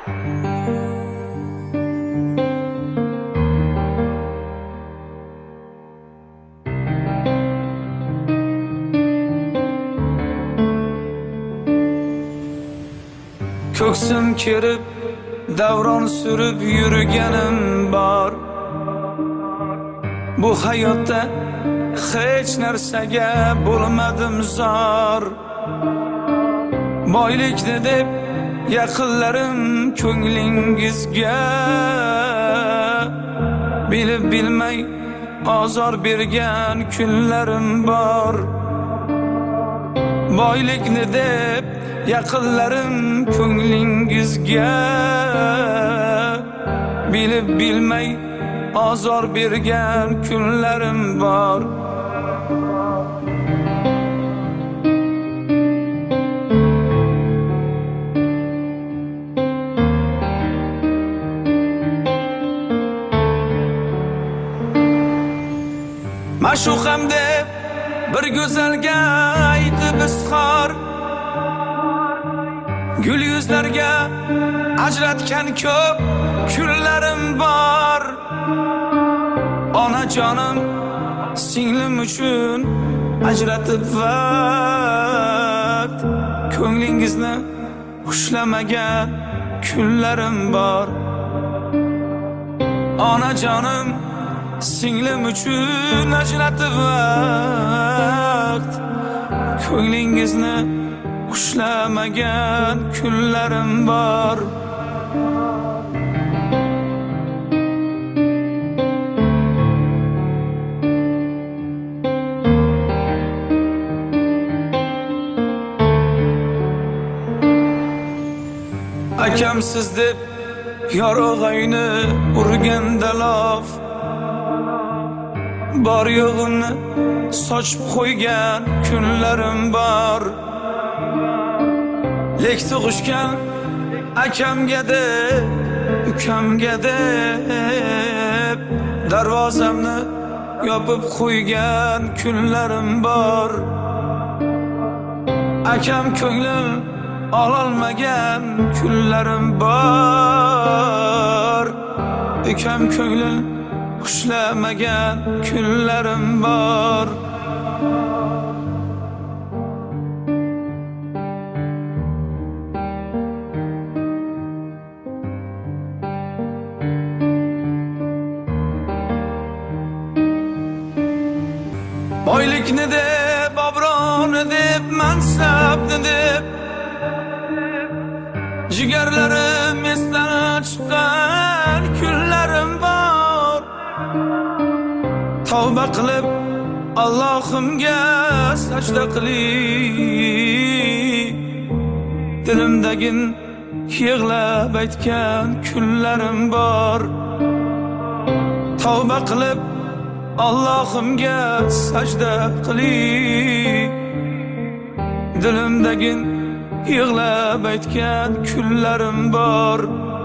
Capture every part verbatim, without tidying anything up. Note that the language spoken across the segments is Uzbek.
Ko'ksim kerib davron sürüp yurganim bor. Bu hayotda hech narsaga bo'lmadim zor. Boylikni deb yaqinlarim ko'nglingizga bilib bilmay azor bergan kunlarim bor. Boylikni deb yaqinlarim ko'nglingizga bilib bilmay azor bergan kunlarim bor. Ma'shuqam deb bir go'zalga aytib izhor, gul yuzlarga ajratgan ko'p kunlarim bor. Onajonim singlim uchun ajratib vaqt, ko'nglingizni xushlamagan kunlarim bor. Onajonim singlim uchun ajratib vaqt, ko'nglingizni xushlamagan kunlarim bor. Akamsiz deb yorug'ayni urganda lof, bor yo'g'imni sochib qo'ygan kunlarim bor. Lek tug'ishgan akamga deb, ukamga deb darvozamni yopib qo'ygan kunlarim bor. Akam ko'nglim ololmagan kunlarim bor. Ukam ko'nglim xushlamagan kunlarim bor. Boylikni deb, obroni deb, mansabni deb jigarlarim esdan chiqqan kunlarim bor. Tavba qilib Allohimga sajda qilib, dilimdagi yig'lab aytgan kunlarim bor. Tavba qilib Allohimga sajda qilib, dilimdagi yig'lab aytgan kunlarim bor.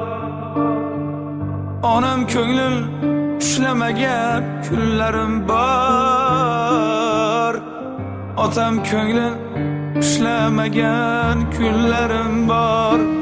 Onam ko'nglim ushlamagan kunlarim bor. Otam ko'nglim ushlamagan kunlarim bor.